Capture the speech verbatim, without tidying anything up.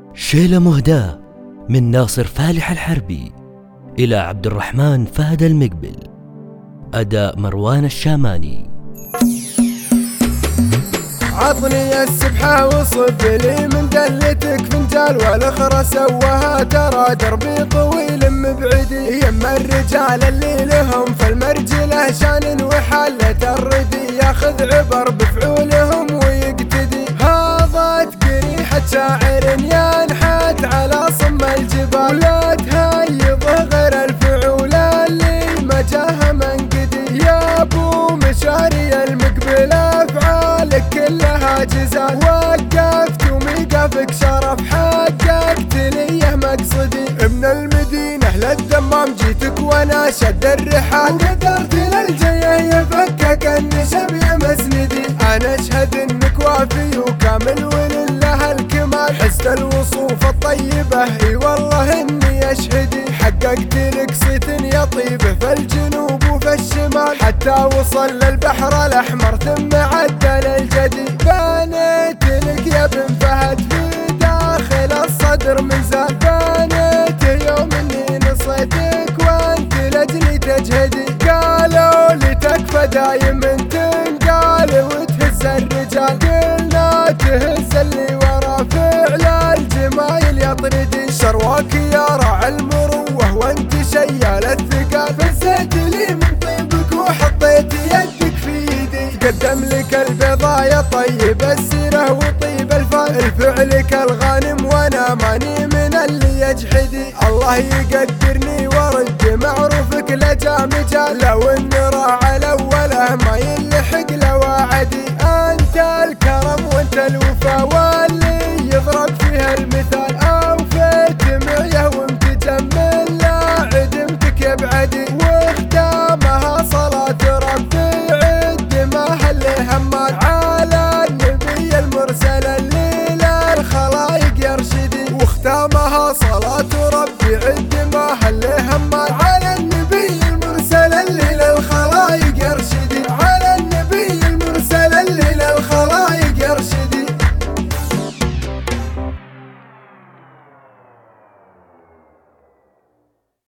شيلة مهداة من ناصر فالح الحربي إلى عبد الرحمن فهد المقبل. أداء مروان الشاماني. عطني السبحة وصب لي من دلتك فنجال، والأخرى سواها ترى دربي طويل مبعدي. يما الرجال اللي لهم في المرجلة شان وحالة الردي، ياخذ عبر بفعولهم ويقتدي. هاضت قريحة شاعر ينحت على صم الجبال، لا تهيض غير الفعول اللي ما جاه منقدي. يا ابو مشاري المقبل افعالك كلها جزال، وقفت وميقافك شرف حققت ليه مقصدي. من المدينة للدمام جيتك وانا شد الرحال، وقدرت للجيه يفكك النشب يا مسندي. انا اشهد انك وافي وكامل ولله الكمال، حسن الوصوف الطيبة اي والله اني اشهدي. حققت لك صيت يطيبه في الجنوب وفي الشمال، حتى وصل للبحر الاحمر ثم عدى للجدي. بنيت لك يا بن فهد في داخل الصدر منزال، بنيت يوم اني نصيتك وانت لاجلي تجهدي. قالوا لي تكفى دايم تنقال وتهز الرجال، قلنا تهز اللي ورا فعل الجمايل يطردي. شرواك يا راعي المروه وانت شيال الثقال، فزيت لي من طيبك وحطيت يدك في يدي. قدم لك البيضا يا طيب السيره وطيب الفال، الفعلك الغانم وانا ماني من اللي يجحدي. الله يقدرني ورد معروفك لجا مجال، لو ان راعى الاوله ما يلحق لواعدي. انت الكرم وانت الوفا واللي يضرب فيها المثال، اوفيت معيه ومتجمل لا عدمتك يبعدي. واختامها صلاة ربي عد ما هل همال، على النبي المرسل اللي للخلايق يرشدي. واختامها صلاة ربي عد ما هل همال، على